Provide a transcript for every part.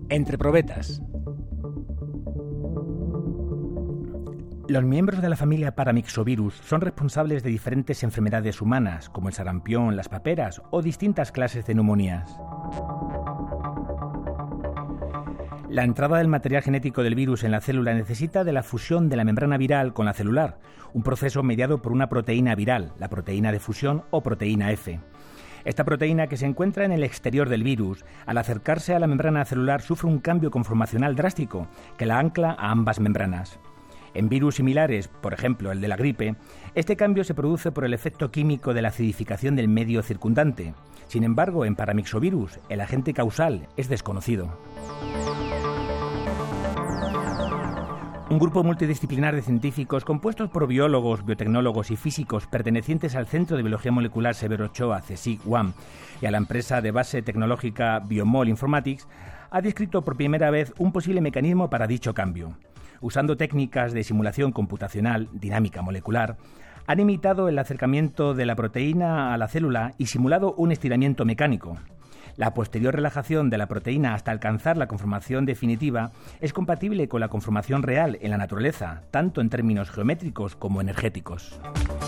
Entre probetas. Los miembros de la familia Paramyxovirus son responsables de diferentes enfermedades humanas, como el sarampión, las paperas o distintas clases de neumonías. La entrada del material genético del virus en la célula necesita de la fusión de la membrana viral con la celular, un proceso mediado por una proteína viral, la proteína de fusión o proteína F. Esta proteína, que se encuentra en el exterior del virus, al acercarse a la membrana celular sufre un cambio conformacional drástico que la ancla a ambas membranas. En virus similares, por ejemplo el de la gripe, este cambio se produce por el efecto químico de la acidificación del medio circundante. Sin embargo, en Paramyxovirus, el agente causal es desconocido. Un grupo multidisciplinar de científicos compuestos por biólogos, biotecnólogos y físicos pertenecientes al Centro de Biología Molecular Severo Ochoa, CSIC-1, y a la empresa de base tecnológica Biomol Informatics, ha descrito por primera vez un posible mecanismo para dicho cambio. Usando técnicas de simulación computacional, dinámica molecular, han imitado el acercamiento de la proteína a la célula y simulado un estiramiento mecánico. La posterior relajación de la proteína hasta alcanzar la conformación definitiva es compatible con la conformación real en la naturaleza, tanto en términos geométricos como energéticos.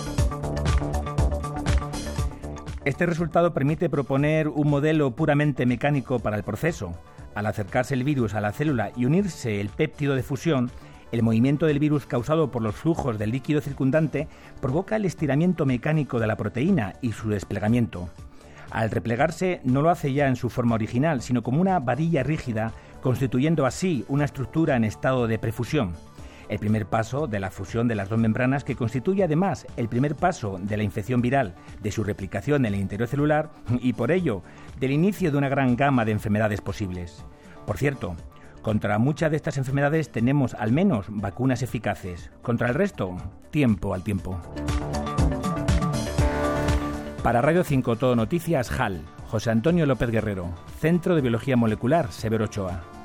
Este resultado permite proponer un modelo puramente mecánico para el proceso. Al acercarse el virus a la célula y unirse el péptido de fusión, el movimiento del virus causado por los flujos del líquido circundante provoca el estiramiento mecánico de la proteína y su desplegamiento. Al replegarse, no lo hace ya en su forma original, sino como una varilla rígida, constituyendo así una estructura en estado de prefusión. El primer paso de la fusión de las dos membranas, que constituye además el primer paso de la infección viral, de su replicación en el interior celular y, por ello, del inicio de una gran gama de enfermedades posibles. Por cierto, contra muchas de estas enfermedades tenemos al menos vacunas eficaces. Contra el resto, tiempo al tiempo. Para Radio 5 Todo Noticias, HAL, José Antonio López Guerrero, Centro de Biología Molecular Severo Ochoa.